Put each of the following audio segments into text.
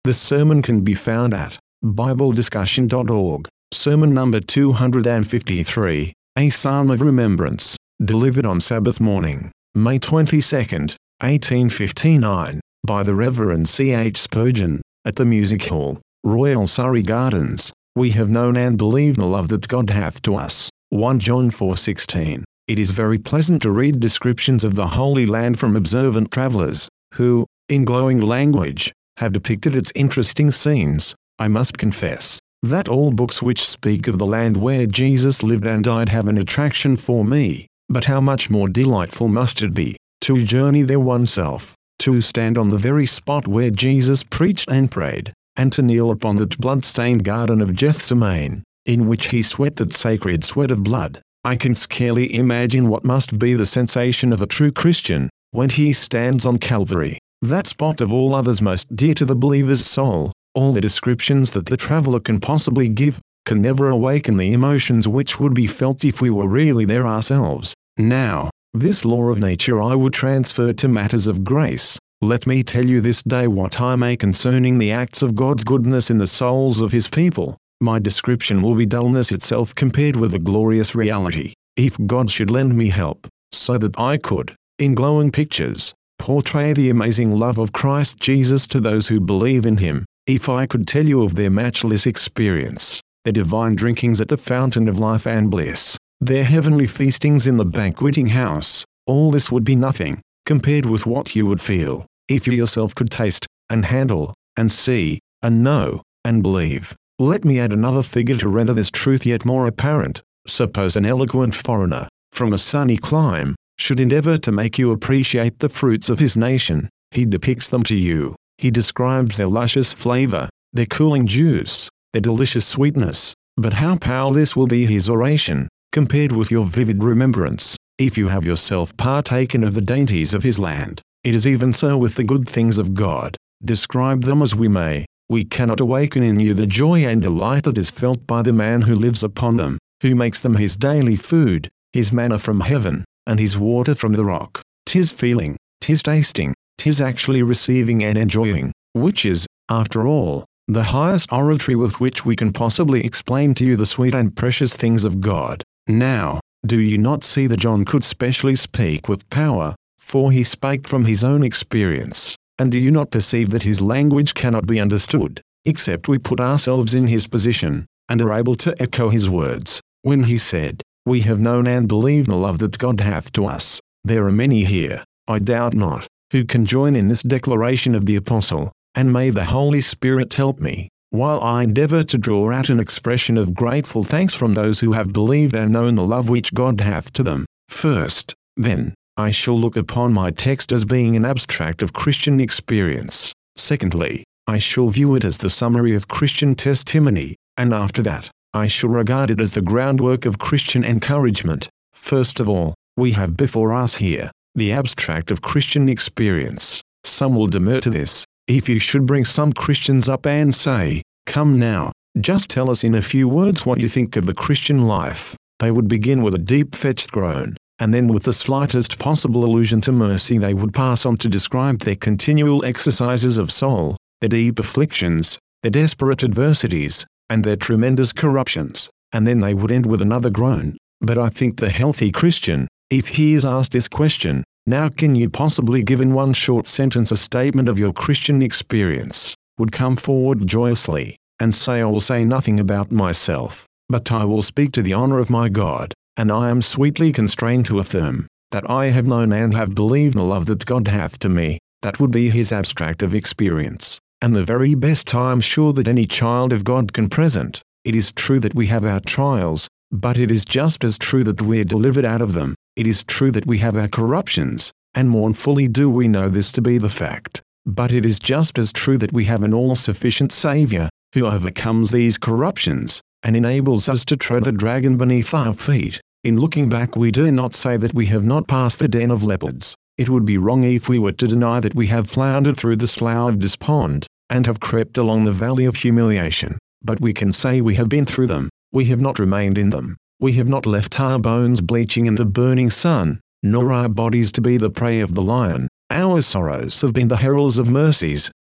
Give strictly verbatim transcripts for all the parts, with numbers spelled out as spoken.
The sermon can be found at bible discussion dot org. Sermon number two hundred fifty-three, A Psalm of Remembrance, delivered on Sabbath morning, May twenty-second, eighteen fifty-nine, by the Reverend C H Spurgeon, at the Music Hall, Royal Surrey Gardens. We have known and believed the love that God hath to us. First John four sixteen. It is very pleasant to read descriptions of the Holy Land from observant travellers, who, in glowing language, have depicted its interesting scenes. I must confess that all books which speak of the land where Jesus lived and died have an attraction for me, but how much more delightful must it be to journey there oneself, to stand on the very spot where Jesus preached and prayed, and to kneel upon that blood-stained garden of Gethsemane, in which he sweat that sacred sweat of blood. I can scarcely imagine what must be the sensation of a true Christian, when he stands on Calvary, that spot of all others most dear to the believer's soul. All the descriptions that the traveller can possibly give, can never awaken the emotions which would be felt if we were really there ourselves. Now, this law of nature I would transfer to matters of grace. Let me tell you this day what I may concerning the acts of God's goodness in the souls of his people. My description will be dullness itself compared with the glorious reality. If God should lend me help, so that I could, in glowing pictures, portray the amazing love of Christ Jesus to those who believe in him, if I could tell you of their matchless experience, their divine drinkings at the fountain of life and bliss, their heavenly feastings in the banqueting house, all this would be nothing, compared with what you would feel, if you yourself could taste, and handle, and see, and know, and believe. Let me add another figure to render this truth yet more apparent. Suppose an eloquent foreigner, from a sunny clime, should endeavor to make you appreciate the fruits of his nation. He depicts them to you. He describes their luscious flavor, their cooling juice, their delicious sweetness. But how powerless will be his oration, compared with your vivid remembrance, if you have yourself partaken of the dainties of his land. It is even so with the good things of God. Describe them as we may, we cannot awaken in you the joy and delight that is felt by the man who lives upon them, who makes them his daily food, his manna from heaven, and his water from the rock. 'Tis feeling, 'tis tasting, 'tis actually receiving and enjoying, which is, after all, the highest oratory with which we can possibly explain to you the sweet and precious things of God. Now, do you not see that John could specially speak with power, for he spake from his own experience, and do you not perceive that his language cannot be understood, except we put ourselves in his position, and are able to echo his words, when he said, "We have known and believed the love that God hath to us." There are many here, I doubt not, who can join in this declaration of the Apostle, and may the Holy Spirit help me, while I endeavor to draw out an expression of grateful thanks from those who have believed and known the love which God hath to them. First, then, I shall look upon my text as being an abstract of Christian experience. Secondly, I shall view it as the summary of Christian testimony, and after that, I shall regard it as the groundwork of Christian encouragement. First of all, we have before us here the abstract of Christian experience. Some will demur to this. If you should bring some Christians up and say, "Come now, just tell us in a few words what you think of the Christian life," they would begin with a deep-fetched groan, and then with the slightest possible allusion to mercy they would pass on to describe their continual exercises of soul, their deep afflictions, their desperate adversities, and their tremendous corruptions, and then they would end with another groan. But I think the healthy Christian, if he is asked this question, "Now can you possibly give in one short sentence a statement of your Christian experience?" would come forward joyously, and say, "I will say nothing about myself, but I will speak to the honor of my God, and I am sweetly constrained to affirm, that I have known and have believed the love that God hath to me." That would be his abstract of experience, and the very best I am sure that any child of God can present. It is true that we have our trials, but it is just as true that we are delivered out of them. It is true that we have our corruptions, and mournfully do we know this to be the fact. But it is just as true that we have an all-sufficient Saviour, who overcomes these corruptions, and enables us to tread the dragon beneath our feet. In looking back we dare not say that we have not passed the den of leopards. It would be wrong if we were to deny that we have floundered through the slough of despond, and have crept along the valley of humiliation. But we can say we have been through them. We have not remained in them. We have not left our bones bleaching in the burning sun, nor our bodies to be the prey of the lion. Our sorrows have been the heralds of mercies,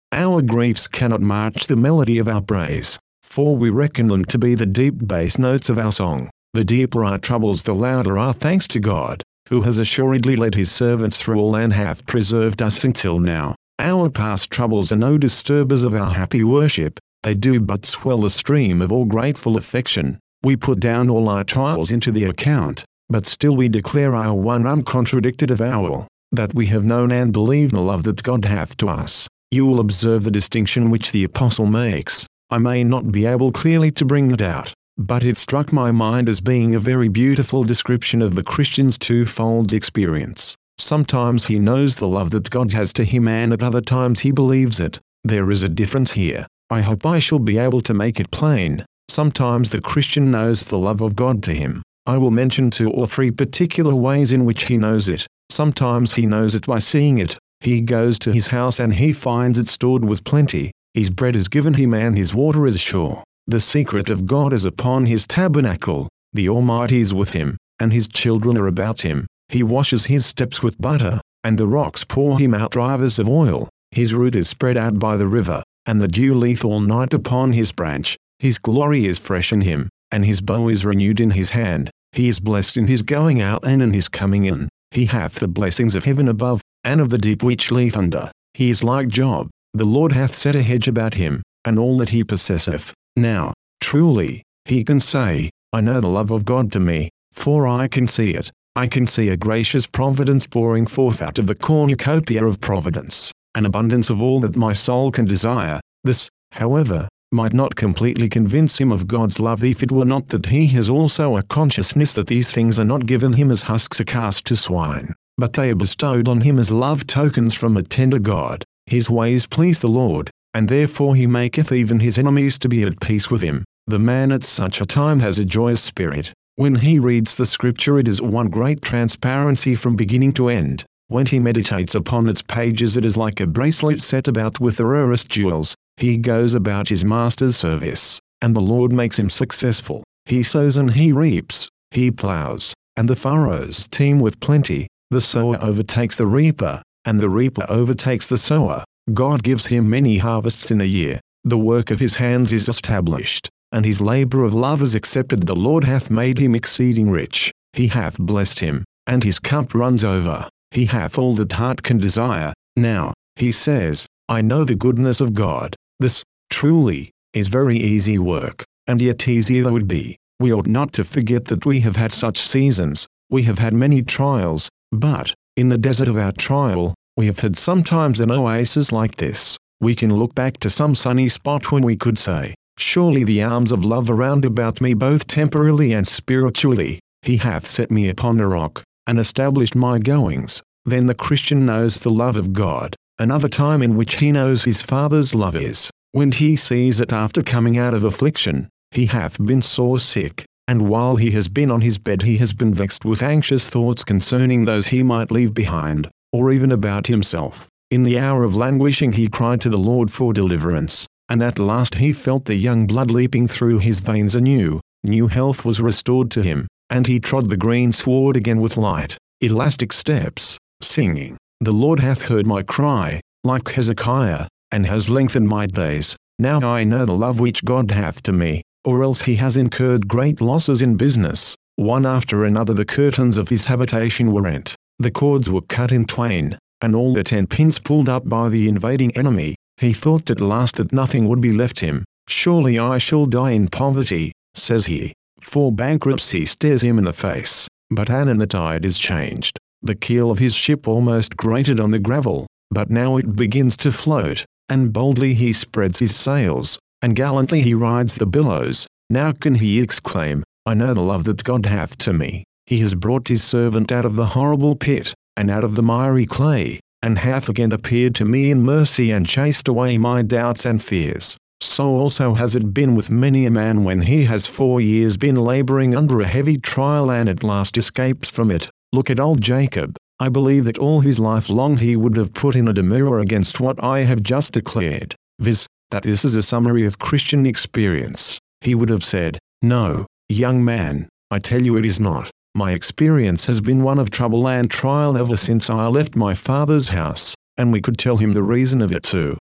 Our griefs cannot match the melody of our praise, for we reckon them to be the deep bass notes of our song. The deeper our troubles, the louder our thanks to God, who has assuredly led his servants through all and hath preserved us until now. Our past troubles are no disturbers of our happy worship, they do but swell the stream of all grateful affection. We put down all our trials into the account, but still we declare our one uncontradicted avowal, that we have known and believed the love that God hath to us. You will observe the distinction which the apostle makes. I may not be able clearly to bring it out, but it struck my mind as being a very beautiful description of the Christian's twofold experience. Sometimes he knows the love that God has to him, and at other times he believes it. There is a difference here. I hope I shall be able to make it plain. Sometimes the Christian knows the love of God to him. I will mention two or three particular ways in which he knows it. Sometimes he knows it by seeing it. He goes to his house and he finds it stored with plenty. His bread is given him and his water is sure. The secret of God is upon his tabernacle. The Almighty is with him, and his children are about him. He washes his steps with butter, and the rocks pour him out rivers of oil. His root is spread out by the river, and the dew leath all night upon his branch. His glory is fresh in him, and his bow is renewed in his hand. He is blessed in his going out and in his coming in. He hath the blessings of heaven above, and of the deep which leath under. He is like Job. The Lord hath set a hedge about him, and all that he possesseth. Now, truly, he can say, I know the love of God to me, for I can see it. I can see a gracious providence pouring forth out of the cornucopia of providence, an abundance of all that my soul can desire. This, however, might not completely convince him of God's love if it were not that he has also a consciousness that these things are not given him as husks are cast to swine, but they are bestowed on him as love tokens from a tender God. His ways please the Lord, and therefore he maketh even his enemies to be at peace with him. The man at such a time has a joyous spirit. When he reads the scripture, it is one great transparency from beginning to end. When he meditates upon its pages, it is like a bracelet set about with the rarest jewels. He goes about his master's service, and the Lord makes him successful. He sows and he reaps. He plows, and the furrows teem with plenty. The sower overtakes the reaper, and the reaper overtakes the sower. God gives him many harvests in a year. The work of his hands is established, and his labor of love is accepted. The Lord hath made him exceeding rich. He hath blessed him, and his cup runs over. He hath all that heart can desire. Now, he says, I know the goodness of God. This, truly, is very easy work, and yet easy though it be, we ought not to forget that we have had such seasons. We have had many trials, but, in the desert of our trial, we have had sometimes an oasis like this. We can look back to some sunny spot when we could say, surely the arms of love are round about me both temporally and spiritually. He hath set me upon a rock, and established my goings. Then the Christian knows the love of God. Another time in which he knows his Father's love is, when he sees that after coming out of affliction, he hath been sore sick, and while he has been on his bed he has been vexed with anxious thoughts concerning those he might leave behind, or even about himself. In the hour of languishing he cried to the Lord for deliverance, and at last he felt the young blood leaping through his veins anew. New health was restored to him, and he trod the green sward again with light, elastic steps, singing, The Lord hath heard my cry, like Hezekiah, and has lengthened my days. Now I know the love which God hath to me, or else he has incurred great losses in business. One after another the curtains of his habitation were rent, the cords were cut in twain, and all the tent pins pulled up by the invading enemy. He thought at last that nothing would be left him. Surely I shall die in poverty, says he, for bankruptcy stares him in the face. But anon the tide is changed. The keel of his ship almost grated on the gravel, but now it begins to float, and boldly he spreads his sails, and gallantly he rides the billows. Now can he exclaim, I know the love that God hath to me. He has brought his servant out of the horrible pit, and out of the miry clay, and hath again appeared to me in mercy and chased away my doubts and fears. So also has it been with many a man when he has four years been laboring under a heavy trial and at last escapes from it. Look at old Jacob. I believe that all his life long he would have put in a demurrer against what I have just declared, viz., that this is a summary of Christian experience. He would have said, No, young man, I tell you it is not. My experience has been one of trouble and trial ever since I left my father's house, and we could tell him the reason of it too.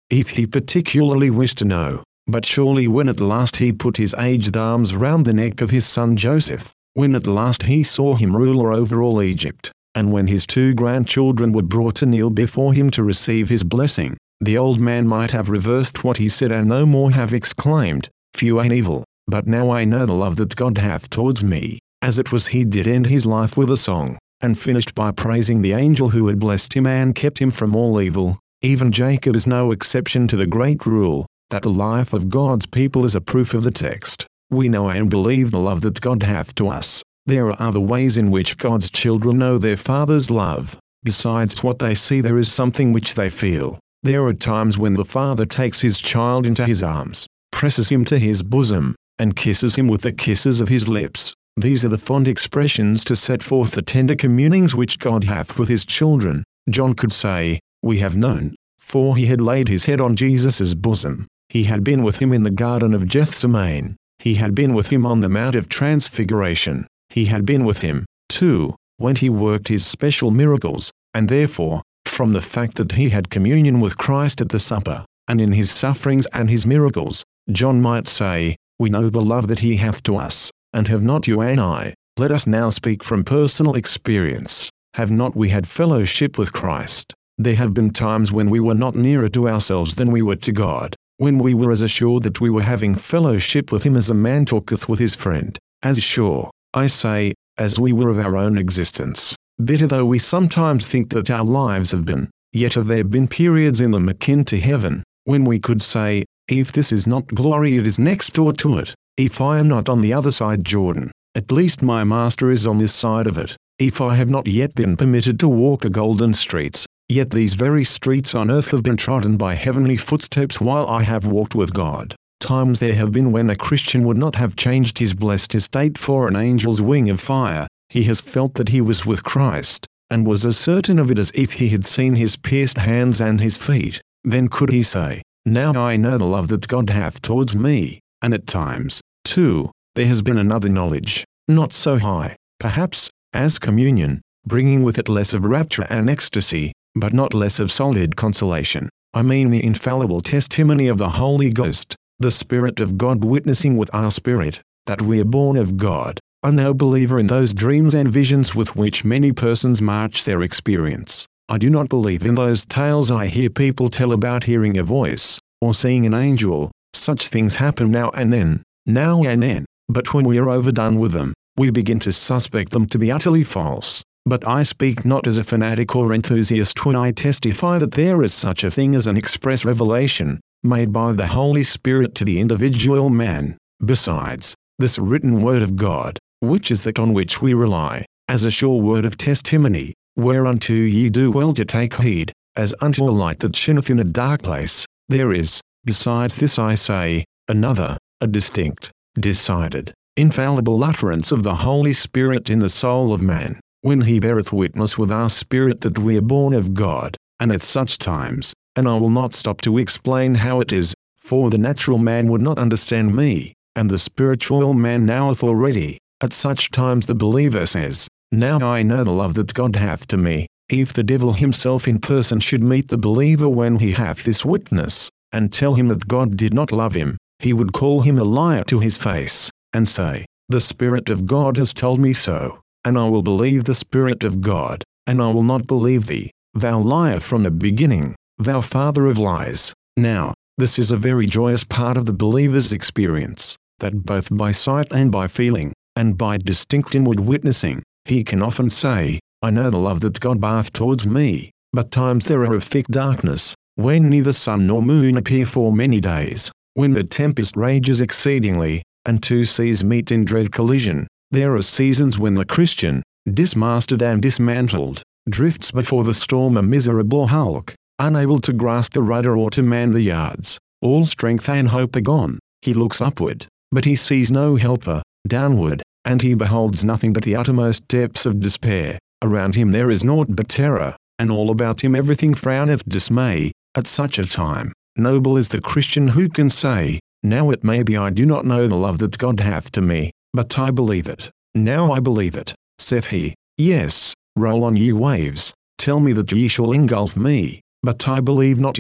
if he particularly wished to know. But surely when at last he put his aged arms round the neck of his son Joseph, when at last he saw him ruler over all Egypt, and when his two grandchildren were brought to kneel before him to receive his blessing, the old man might have reversed what he said and no more have exclaimed, "Few ain't evil, but now I know the love that God hath towards me," as it was he did end his life with a song, and finished by praising the angel who had blessed him and kept him from all evil. Even Jacob is no exception to the great rule, that the life of God's people is a proof of the text. We know and believe the love that God hath to us. There are other ways in which God's children know their Father's love. Besides what they see, there is something which they feel. There are times when the Father takes his child into his arms, presses him to his bosom, and kisses him with the kisses of his lips. These are the fond expressions to set forth the tender communings which God hath with his children. John could say, "We have known," for he had laid his head on Jesus' bosom. He had been with him in the Garden of Gethsemane. He had been with him on the Mount of Transfiguration. He had been with him, too, when he worked his special miracles, and therefore, from the fact that he had communion with Christ at the supper, and in his sufferings and his miracles, John might say, "We know the love that he hath to us, and have not you and I?" Let us now speak from personal experience. Have not we had fellowship with Christ? There have been times when we were not nearer to ourselves than we were to God, when we were as assured that we were having fellowship with him as a man talketh with his friend, as sure, I say, as we were of our own existence. Bitter though we sometimes think that our lives have been, yet have there been periods in them akin to heaven, when we could say, "If this is not glory, it is next door to it. If I am not on the other side Jordan, at least my Master is on this side of it. If I have not yet been permitted to walk the golden streets, yet these very streets on earth have been trodden by heavenly footsteps while I have walked with God." Times there have been when a Christian would not have changed his blessed estate for an angel's wing of fire. He has felt that he was with Christ, and was as certain of it as if he had seen his pierced hands and his feet. Then could he say, "Now I know the love that God hath towards me." And at times, too, there has been another knowledge, not so high, perhaps, as communion, bringing with it less of rapture and ecstasy, but not less of solid consolation. I mean the infallible testimony of the Holy Ghost, the Spirit of God witnessing with our spirit, that we are born of God. I'm no believer in those dreams and visions with which many persons march their experience. I do not believe in those tales I hear people tell about hearing a voice, or seeing an angel. Such things happen now and then, now and then, but when we are overdone with them, we begin to suspect them to be utterly false. But I speak not as a fanatic or enthusiast when I testify that there is such a thing as an express revelation, made by the Holy Spirit to the individual man. Besides, this written word of God, which is that on which we rely, as a sure word of testimony, whereunto ye do well to take heed, as unto a light that shineth in a dark place, there is, besides this I say, another, a distinct, decided, infallible utterance of the Holy Spirit in the soul of man, when he beareth witness with our spirit that we are born of God. And at such times, and I will not stop to explain how it is, for the natural man would not understand me, and the spiritual man knoweth already. At such times the believer says, "Now I know the love that God hath to me." If the devil himself in person should meet the believer when he hath this witness, and tell him that God did not love him, he would call him a liar to his face, and say, "The Spirit of God has told me so, and I will believe the Spirit of God, and I will not believe thee, thou liar from the beginning, thou father of lies." Now, this is a very joyous part of the believer's experience, that both by sight and by feeling, and by distinct inward witnessing, he can often say, "I know the love that God hath towards me." But times there are of thick darkness, when neither sun nor moon appear for many days, when the tempest rages exceedingly, and two seas meet in dread collision. There are seasons when the Christian, dismasted and dismantled, drifts before the storm a miserable hulk, unable to grasp the rudder or to man the yards. All strength and hope are gone. He looks upward, but he sees no helper, downward, and he beholds nothing but the uttermost depths of despair. Around him there is naught but terror, and all about him everything frowneth dismay. At such a time, noble is the Christian who can say, "Now it may be I do not know the love that God hath to me, but I believe it. Now I believe it," saith he. "Yes, roll on ye waves, tell me that ye shall engulf me, but I believe not you."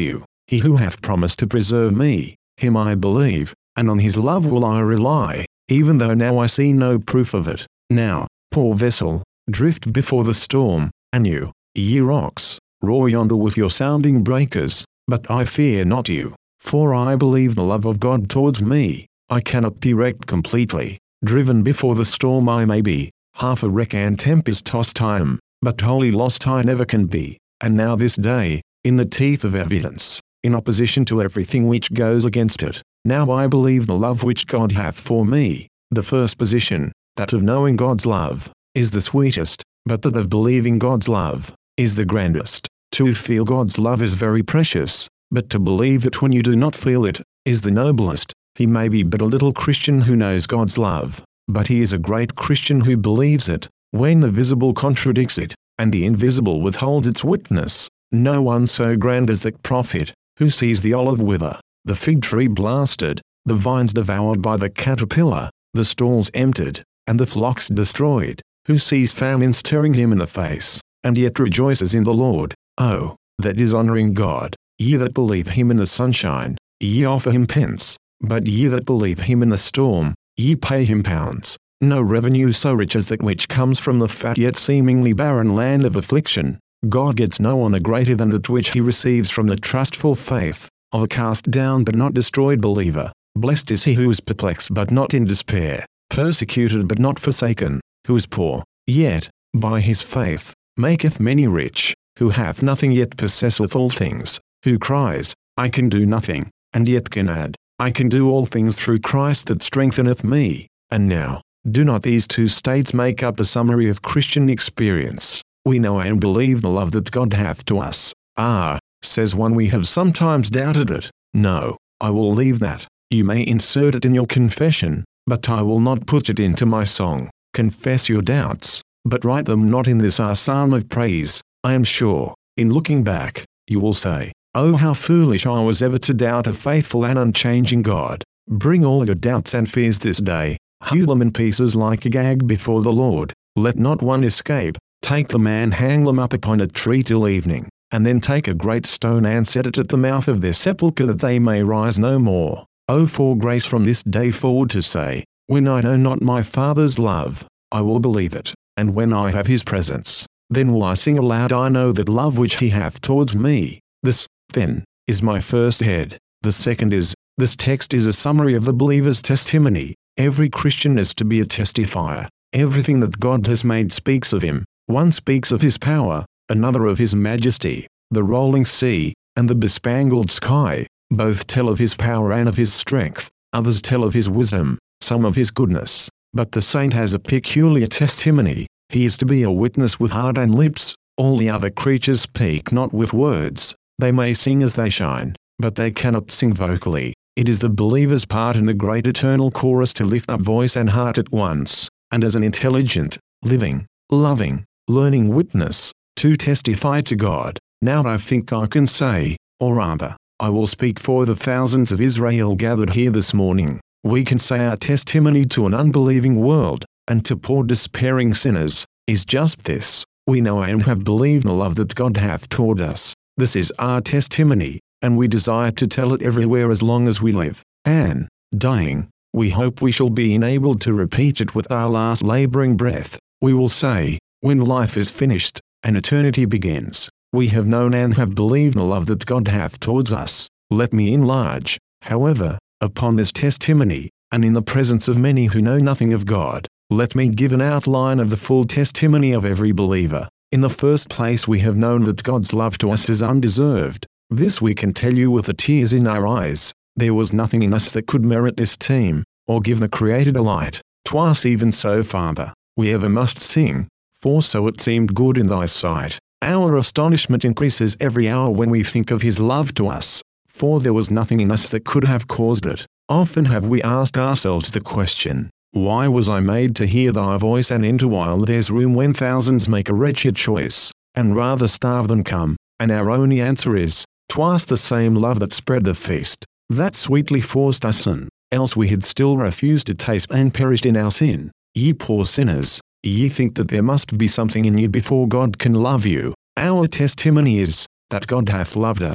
He who hath promised to preserve me, him I believe, and on his love will I rely, even though now I see no proof of it. Now, poor vessel, drift before the storm, and you, ye rocks, roar yonder with your sounding breakers, but I fear not you, for I believe the love of God towards me. I cannot be wrecked completely, driven before the storm I may be, half a wreck and tempest-tossed I am, but wholly lost I never can be, and now this day, in the teeth of evidence, in opposition to everything which goes against it, now I believe the love which God hath for me. The first position, that of knowing God's love, is the sweetest, but that of believing God's love, is the grandest. To feel God's love is very precious, but to believe it when you do not feel it, is the noblest. He may be but a little Christian who knows God's love, but he is a great Christian who believes it, when the visible contradicts it, and the invisible withholds its witness. No one so grand as that prophet, who sees the olive wither, the fig tree blasted, the vines devoured by the caterpillar, the stalls emptied, and the flocks destroyed, who sees famine staring him in the face, and yet rejoices in the Lord. Oh, that is honoring God. Ye that believe him in the sunshine, ye offer him pence, but ye that believe him in the storm, ye pay him pounds. No revenue so rich as that which comes from the fat yet seemingly barren land of affliction. God gets no honor greater than that which he receives from the trustful faith of a cast down but not destroyed believer. Blessed is he who is perplexed but not in despair, persecuted but not forsaken, who is poor, yet, by his faith, maketh many rich, who hath nothing yet possesseth all things, who cries, I can do nothing, and yet can add, I can do all things through Christ that strengtheneth me. And now, do not these two states make up a summary of Christian experience? We know and believe the love that God hath to us. Ah, says one, we have sometimes doubted it. No, I will leave that. You may insert it in your confession, but I will not put it into my song. Confess your doubts, but write them not in this our psalm of praise. I am sure, in looking back, you will say, oh, how foolish I was ever to doubt a faithful and unchanging God. Bring all your doubts and fears this day, hew them in pieces like a gag before the Lord. Let not one escape. Take them and hang them up upon a tree till evening, and then take a great stone and set it at the mouth of their sepulchre that they may rise no more. Oh, for grace from this day forward to say, when I know not my Father's love, I will believe it, and when I have his presence, then will I sing aloud, I know that love which he hath towards me. This, then, is my first head. The second is, this text is a summary of the believer's testimony. Every Christian is to be a testifier. Everything that God has made speaks of him. One speaks of his power, another of his majesty. The rolling sea, and the bespangled sky, both tell of his power and of his strength. Others tell of his wisdom, some of his goodness. But the saint has a peculiar testimony. He is to be a witness with heart and lips. All the other creatures speak not with words. They may sing as they shine, but they cannot sing vocally. It is the believer's part in the great eternal chorus to lift up voice and heart at once, and as an intelligent, living, loving, learning witness, to testify to God. Now I think I can say, or rather, I will speak for the thousands of Israel gathered here this morning. We can say our testimony to an unbelieving world, and to poor despairing sinners, is just this: we know and have believed the love that God hath toward us. This is our testimony, and we desire to tell it everywhere as long as we live. And, dying, we hope we shall be enabled to repeat it with our last laboring breath. We will say, when life is finished, and eternity begins, we have known and have believed the love that God hath towards us. Let me enlarge, however, upon this testimony, and in the presence of many who know nothing of God, let me give an outline of the full testimony of every believer. In the first place, we have known that God's love to us is undeserved. This we can tell you with the tears in our eyes. There was nothing in us that could merit esteem, or give the Creator delight. Twice even so, Father, we ever must sing, for so it seemed good in thy sight. Our astonishment increases every hour when we think of his love to us, for there was nothing in us that could have caused it. Often have we asked ourselves the question, why was I made to hear thy voice and enter while there's room when thousands make a wretched choice, and rather starve than come? And our only answer is, 'twas the same love that spread the feast, that sweetly forced us in, else we had still refused to taste and perished in our sin. Ye poor sinners, ye think that there must be something in you before God can love you. Our testimony is, that God hath loved us,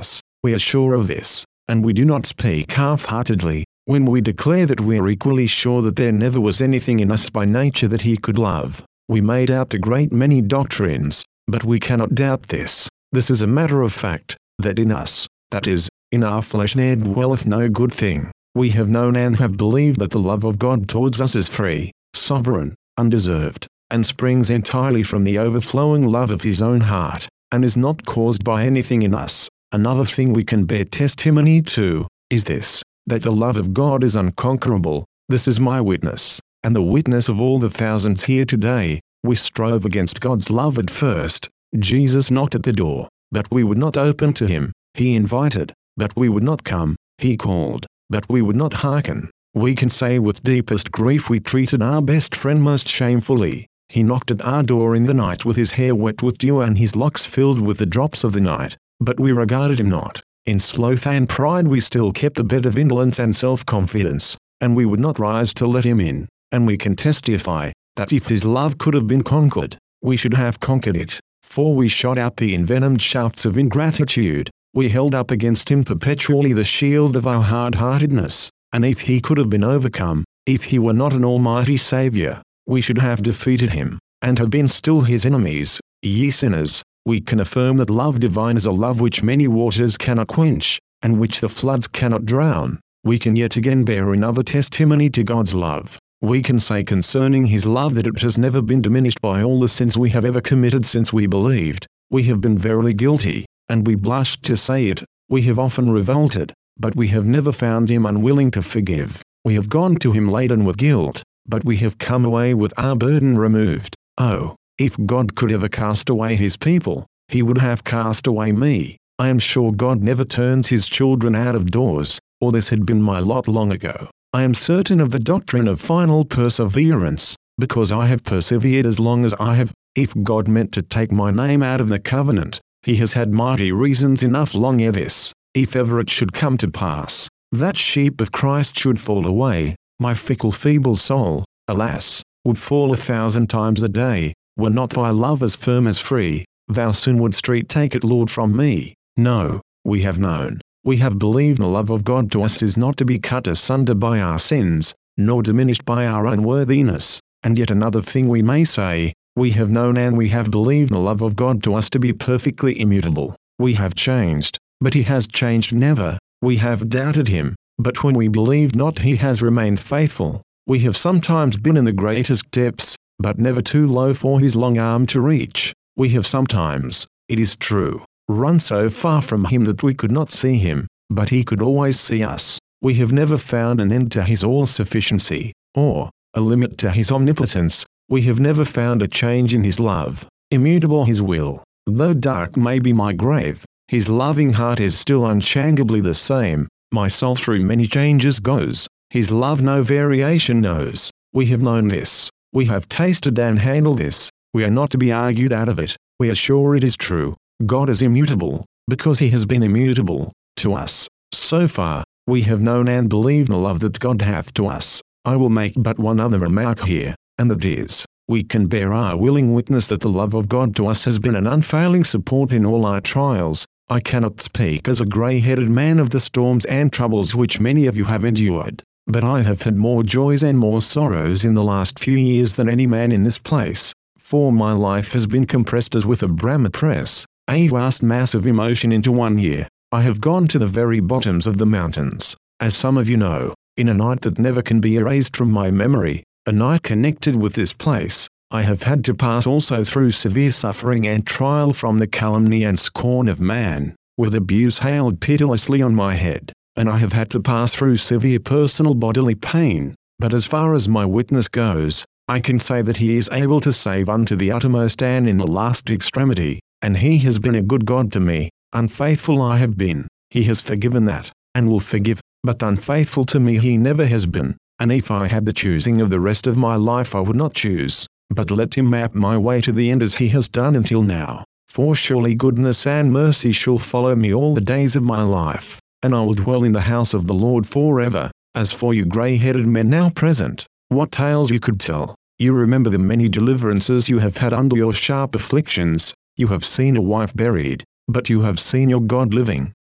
We are sure of this, and we do not speak half-heartedly, when we declare that we are equally sure that there never was anything in us by nature that he could love. We may doubt a great many doctrines, but we cannot doubt this. This is a matter of fact, that in us, that is, in our flesh there dwelleth no good thing. We have known and have believed that the love of God towards us is free, sovereign, undeserved, and springs entirely from the overflowing love of his own heart, and is not caused by anything in us. Another thing we can bear testimony to, is this, that the love of God is unconquerable. This is my witness, and the witness of all the thousands here today. We strove against God's love at first. Jesus knocked at the door, but we would not open to him. He invited, but we would not come. He called, but we would not hearken. We can say with deepest grief we treated our best friend most shamefully. He knocked at our door in the night with his hair wet with dew and his locks filled with the drops of the night, but we regarded him not. In sloth and pride we still kept a bed of indolence and self-confidence, and we would not rise to let him in. And we can testify, that if his love could have been conquered, we should have conquered it, for we shot out the envenomed shafts of ingratitude. We held up against him perpetually the shield of our hard-heartedness, and if he could have been overcome, if he were not an almighty Saviour, we should have defeated him, and have been still his enemies. Ye sinners, we can affirm that love divine is a love which many waters cannot quench, and which the floods cannot drown. We can yet again bear another testimony to God's love. We can say concerning his love that it has never been diminished by all the sins we have ever committed since we believed. We have been verily guilty, and we blush to say it. We have often revolted, but we have never found him unwilling to forgive. We have gone to him laden with guilt, but we have come away with our burden removed. Oh, if God could ever cast away his people, he would have cast away me. I am sure God never turns his children out of doors, or this had been my lot long ago. I am certain of the doctrine of final perseverance, because I have persevered as long as I have. If God meant to take my name out of the covenant, he has had mighty reasons enough long ere this. If ever it should come to pass, that sheep of Christ should fall away, my fickle feeble soul, alas, would fall a thousand times a day. Were not thy love as firm as free, thou soon wouldst take it, Lord, from me. No, we have known, we have believed the love of God to us is not to be cut asunder by our sins, nor diminished by our unworthiness. And yet another thing we may say, we have known and we have believed the love of God to us to be perfectly immutable. We have changed, but he has changed never. We have doubted him, but when we believed not he has remained faithful. We have sometimes been in the greatest depths, but never too low for his long arm to reach. We have sometimes, it is true, run so far from him that we could not see him, but he could always see us. We have never found an end to his all-sufficiency, or a limit to his omnipotence. We have never found a change in his love. Immutable his will, though dark may be my grave, his loving heart is still unchangeably the same. My soul through many changes goes, his love no variation knows. We have known this, we have tasted and handled this, we are not to be argued out of it. We are sure it is true. God is immutable, because he has been immutable to us. So far, we have known and believed the love that God hath to us. I will make but one other remark here, and that is, we can bear our willing witness that the love of God to us has been an unfailing support in all our trials. I cannot speak as a grey-headed man of the storms and troubles which many of you have endured, but I have had more joys and more sorrows in the last few years than any man in this place, for my life has been compressed as with a Brahma press, a vast mass of emotion into one year. I have gone to the very bottoms of the mountains, as some of you know, in a night that never can be erased from my memory, a night connected with this place. I have had to pass also through severe suffering and trial from the calumny and scorn of man, with abuse hailed pitilessly on my head, and I have had to pass through severe personal bodily pain, but as far as my witness goes, I can say that he is able to save unto the uttermost and in the last extremity, and he has been a good God to me. Unfaithful I have been, he has forgiven that, and will forgive, but unfaithful to me he never has been, and if I had the choosing of the rest of my life I would not choose, but let him map my way to the end as he has done until now. For surely goodness and mercy shall follow me all the days of my life, and I will dwell in the house of the Lord forever. As for you grey-headed men now present, what tales you could tell. You remember the many deliverances you have had under your sharp afflictions. You have seen a wife buried, but you have seen your God living.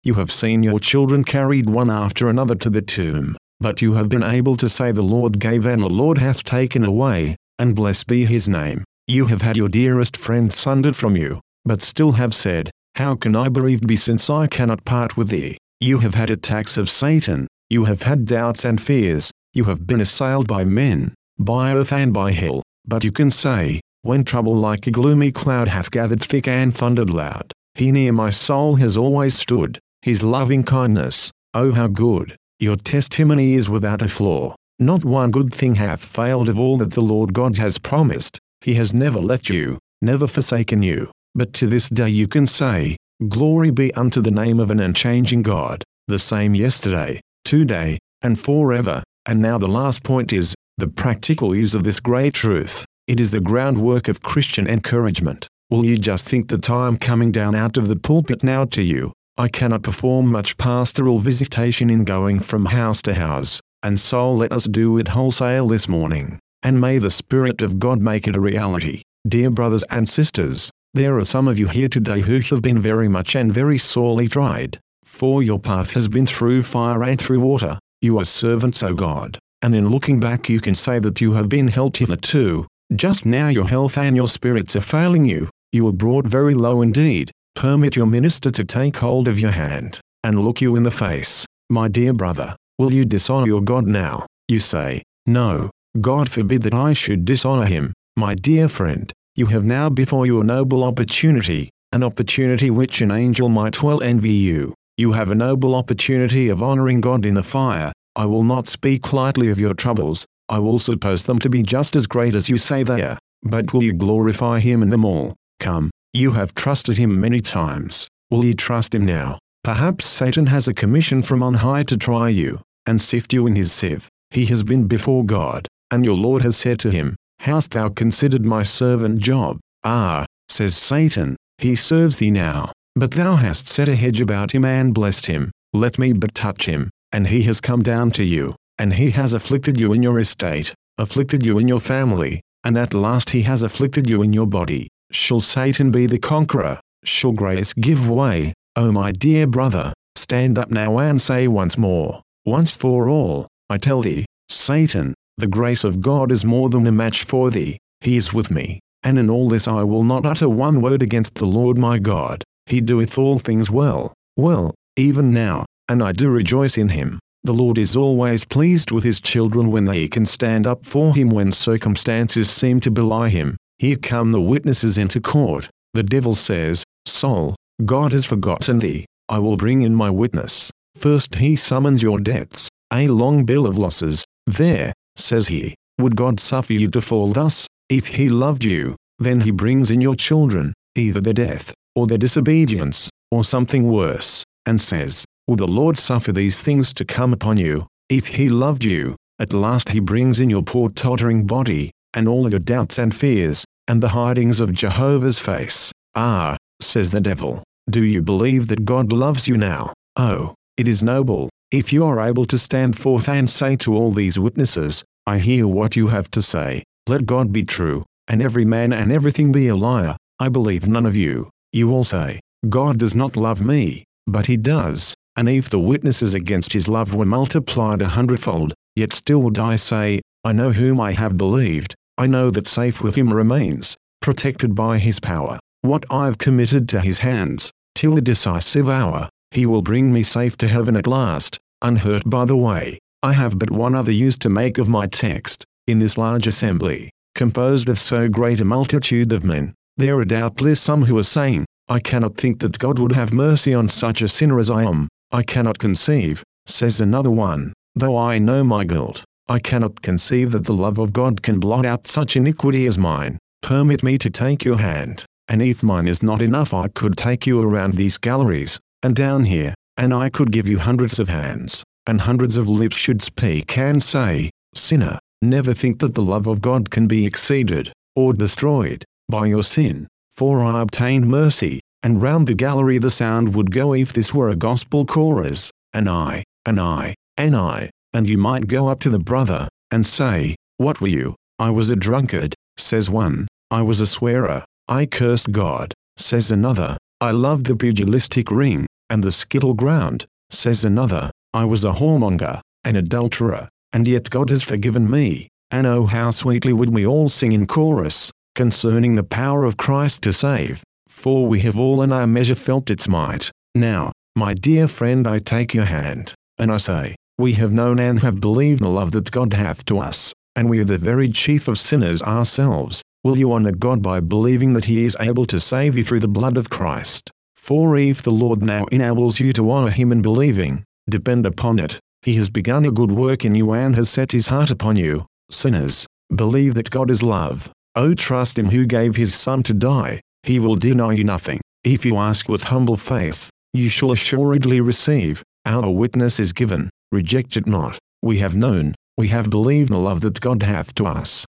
You have seen your children carried one after another to the tomb, but you have been able to say the Lord gave and the Lord hath taken away, and blessed be his name. You have had your dearest friends sundered from you, but still have said, how can I bereaved be since I cannot part with thee? You have had attacks of Satan, you have had doubts and fears, you have been assailed by men, by earth and by hell, but you can say, when trouble like a gloomy cloud hath gathered thick and thundered loud, he near my soul has always stood, his loving kindness, oh how good, your testimony is without a flaw. Not one good thing hath failed of all that the Lord God has promised. He has never left you, never forsaken you, but to this day you can say, glory be unto the name of an unchanging God, the same yesterday, today, and forever. And now the last point is, the practical use of this great truth. It is the groundwork of Christian encouragement. Will you just think the time coming down out of the pulpit now to you, I cannot perform much pastoral visitation in going from house to house, and so let us do it wholesale this morning, and may the Spirit of God make it a reality. Dear brothers and sisters, there are some of you here today who have been very much and very sorely tried, for your path has been through fire and through water. You are servants of God, and in looking back you can say that you have been helped hitherto. Just now your health and your spirits are failing you, you are brought very low indeed. Permit your minister to take hold of your hand, and look you in the face. My dear brother, will you dishonor your God now? You say, no, God forbid that I should dishonor him. My dear friend, you have now before you a noble opportunity, an opportunity which an angel might well envy you. You have a noble opportunity of honoring God in the fire. I will not speak lightly of your troubles, I will suppose them to be just as great as you say they are, but will you glorify him in them all? Come, you have trusted him many times, will you trust him now? Perhaps Satan has a commission from on high to try you, and sift you in his sieve. He has been before God, and your Lord has said to him, hast thou considered my servant Job? Ah, says Satan, he serves thee now, but thou hast set a hedge about him and blessed him. Let me but touch him, and he has come down to you, and he has afflicted you in your estate, afflicted you in your family, and at last he has afflicted you in your body. Shall Satan be the conqueror? Shall grace give way? Oh my dear brother, stand up now and say once more, once for all, I tell thee, Satan, the grace of God is more than a match for thee. He is with me, and in all this I will not utter one word against the Lord my God. He doeth all things well, well, even now, and I do rejoice in him. The Lord is always pleased with his children when they can stand up for him when circumstances seem to belie him. Here come the witnesses into court. The devil says, soul, God has forgotten thee. I will bring in my witness. First he summons your debts, a long bill of losses. There, says he, would God suffer you to fall thus? If he loved you, then he brings in your children, either their death, or their disobedience, or something worse, and says, would the Lord suffer these things to come upon you? If he loved you, at last he brings in your poor tottering body, and all your doubts and fears, and the hidings of Jehovah's face. Ah, says the devil, do you believe that God loves you now? Oh, it is noble, if you are able to stand forth and say to all these witnesses, I hear what you have to say, let God be true, and every man and everything be a liar. I believe none of you. You all say, God does not love me, but he does, and if the witnesses against his love were multiplied a hundredfold, yet still would I say, I know whom I have believed, I know that safe with him remains, protected by his power, what I've committed to his hands, till the decisive hour, he will bring me safe to heaven at last, unhurt by the way. I have but one other use to make of my text. In this large assembly, composed of so great a multitude of men, there are doubtless some who are saying, I cannot think that God would have mercy on such a sinner as I am. I cannot conceive, says another one, though I know my guilt, I cannot conceive that the love of God can blot out such iniquity as mine. Permit me to take your hand, and if mine is not enough I could take you around these galleries, and down here, and I could give you hundreds of hands, and hundreds of lips should speak and say, sinner, never think that the love of God can be exceeded, or destroyed, by your sin, for I obtained mercy, and round the gallery the sound would go if this were a gospel chorus, and I, and I, and I, and you might go up to the brother, and say, what were you? I was a drunkard, says one. I was a swearer, I cursed God, says another. I loved the pugilistic ring, and the skittle ground. Says another, I was a whoremonger, an adulterer, and yet God has forgiven me. And oh, how sweetly would we all sing in chorus, concerning the power of Christ to save, for we have all in our measure felt its might. Now, my dear friend, I take your hand, and I say, we have known and have believed the love that God hath to us, and we are the very chief of sinners ourselves. Will you honor God by believing that He is able to save you through the blood of Christ? For if the Lord now enables you to honor Him in believing, depend upon it, He has begun a good work in you and has set His heart upon you. Sinners, believe that God is love. Oh, trust Him who gave His Son to die. He will deny you nothing. If you ask with humble faith, you shall assuredly receive. Our witness is given. Reject it not. We have known, we have believed the love that God hath to us.